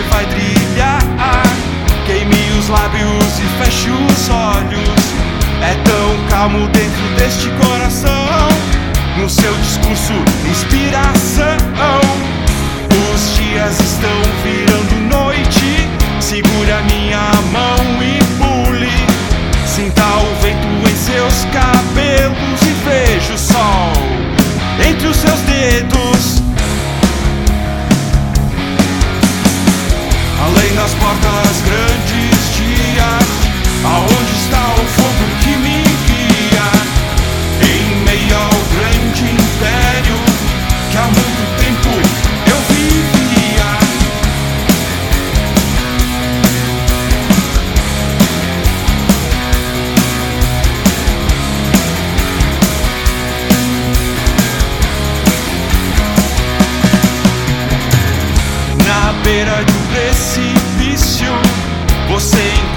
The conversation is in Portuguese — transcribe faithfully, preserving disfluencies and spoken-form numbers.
vai trilhar. Queime os lábios e feche os olhos. É tão calmo dentro deste coração. No seu discurso, inspiração. Os dias estão virando noite. Segure a minha mão e pule. Sinta o vento em seus cabelos e veja o sol entre os seus dedos. Além das portas, grandes dias. Aonde está o fogo que me guia? Em meio ao grande império que há muito tempo eu vivia. Na beira de um precipício, você